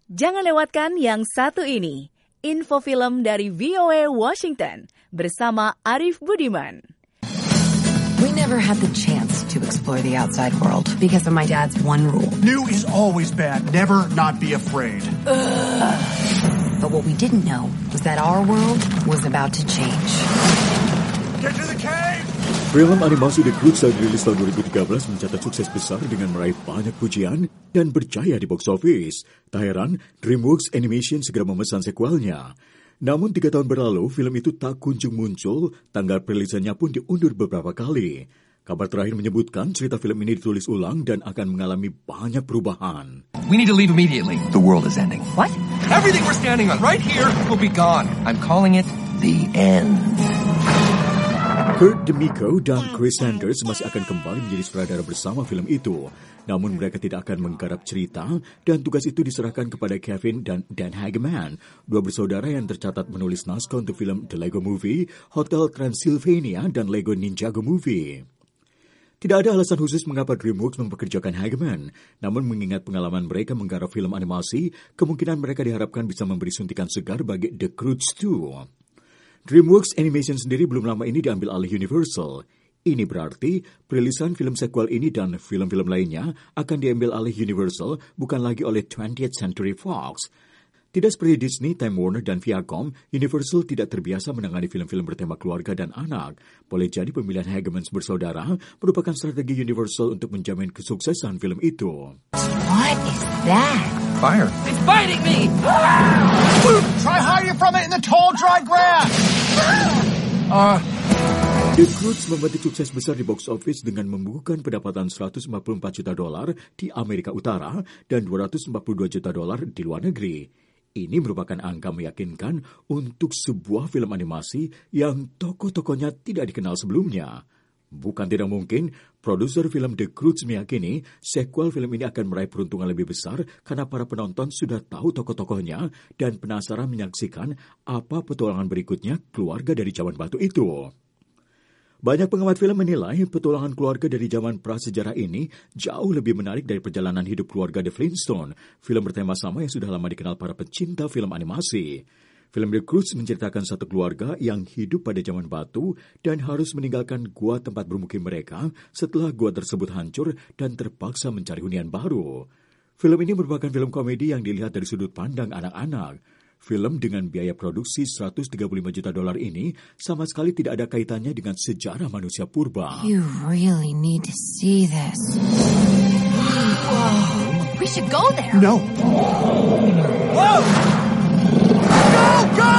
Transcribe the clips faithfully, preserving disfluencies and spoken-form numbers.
Jangan lewatkan yang satu ini, info film dari V O A Washington bersama Arif Budiman. We never had the chance to explore the outside world because of my dad's one rule. New is always bad. Never not be afraid. Ugh. But what we didn't know was that our world was about to change. Get to the cave! Film animasi The Croods yang dirilis tahun dua ribu tiga belas mencatat sukses besar dengan meraih banyak pujian dan berjaya di box office. Tak heran, DreamWorks Animation segera memesan sequelnya. Namun tiga tahun berlalu, film itu tak kunjung muncul, tanggal perilisannya pun diundur beberapa kali. Kabar terakhir menyebutkan cerita film ini ditulis ulang dan akan mengalami banyak perubahan. We need to leave immediately. The world is ending. What? Everything we're standing on right here will be gone. I'm calling it the end. Kurt Dmyko dan Chris Sanders masih akan kembali menjadi sutradara bersama film itu. Namun mereka tidak akan menggarap cerita dan tugas itu diserahkan kepada Kevin dan Dan Hageman, dua bersaudara yang tercatat menulis naskah untuk film The Lego Movie, Hotel Transylvania, dan Lego Ninjago Movie. Tidak ada alasan khusus mengapa DreamWorks mempekerjakan Hageman, namun mengingat pengalaman mereka menggarap film animasi, kemungkinan mereka diharapkan bisa memberi suntikan segar bagi The Croods dua. DreamWorks Animation sendiri belum lama ini diambil alih Universal. Ini berarti perilisan film sequel ini dan film-film lainnya akan diambil alih Universal, bukan lagi oleh twentieth Century Fox. Tidak seperti Disney, Time Warner, dan Viacom, Universal tidak terbiasa menangani film-film bertema keluarga dan anak. Boleh jadi pemilihan Hageman bersaudara merupakan strategi Universal untuk menjamin kesuksesan film itu. What is that? Fire. It's biting me! Try hiding from it in the tall, dry grass! Uh... The Croods membantu sukses besar di box office dengan membukukan pendapatan seratus empat puluh empat juta dolar di Amerika Utara dan dua ratus empat puluh dua juta dolar di luar negeri. Ini merupakan angka meyakinkan untuk sebuah film animasi yang tokoh-tokohnya tidak dikenal sebelumnya. Bukan tidak mungkin, produser film The Croods meyakini sequel film ini akan meraih peruntungan lebih besar karena para penonton sudah tahu tokoh-tokohnya dan penasaran menyaksikan apa petualangan berikutnya keluarga dari zaman batu itu. Banyak pengamat film menilai petualangan keluarga dari zaman prasejarah ini jauh lebih menarik dari perjalanan hidup keluarga The Flintstones, film bertema sama yang sudah lama dikenal para pecinta film animasi. Film The Croods menceritakan satu keluarga yang hidup pada zaman batu dan harus meninggalkan gua tempat bermukim mereka setelah gua tersebut hancur dan terpaksa mencari hunian baru. Film ini merupakan film komedi yang dilihat dari sudut pandang anak-anak. Film dengan biaya produksi seratus tiga puluh lima juta dolar ini sama sekali tidak ada kaitannya dengan sejarah manusia purba. You really need to see this. Whoa. We should go there. No. Whoa! Go, go!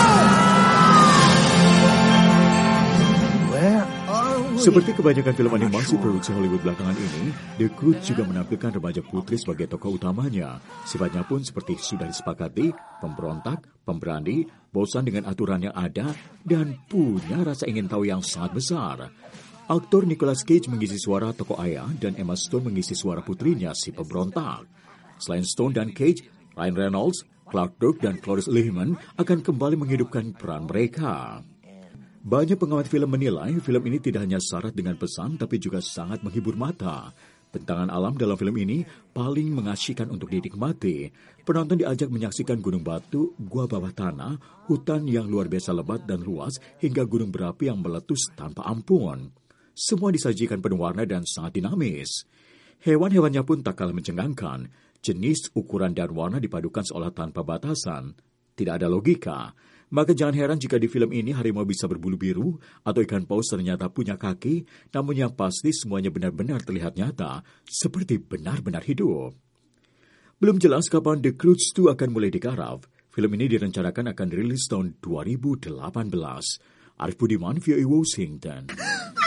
Where are we? Seperti kebanyakan film animasi produksi Hollywood belakangan ini, The Croods juga menampilkan remaja putri sebagai tokoh utamanya. Sifatnya pun seperti sudah disepakati, pemberontak, pemberani, bosan dengan aturan yang ada, dan punya rasa ingin tahu yang sangat besar. Aktor Nicolas Cage mengisi suara tokoh ayah dan Emma Stone mengisi suara putrinya, si pemberontak. Selain Stone dan Cage, Ryan Reynolds, Clark Gregg, dan Cloris Leachman akan kembali menghidupkan peran mereka. Banyak pengamat film menilai film ini tidak hanya syarat dengan pesan, tapi juga sangat menghibur mata. Bentangan alam dalam film ini paling mengasyikkan untuk dinikmati. Penonton diajak menyaksikan gunung batu, gua bawah tanah, hutan yang luar biasa lebat dan luas, hingga gunung berapi yang meletus tanpa ampun. Semua disajikan penuh warna dan sangat dinamis. Hewan-hewannya pun tak kalah mencengangkan. Jenis, ukuran, dan warna dipadukan seolah tanpa batasan. Tidak ada logika. Maka jangan heran jika di film ini harimau bisa berbulu biru atau ikan paus ternyata punya kaki, namun yang pasti semuanya benar-benar terlihat nyata, seperti benar-benar hidup. Belum jelas kapan The Croods dua akan mulai digarap. Film ini direncanakan akan rilis tahun dua ribu delapan belas. Arif Budiman, V O A Washington.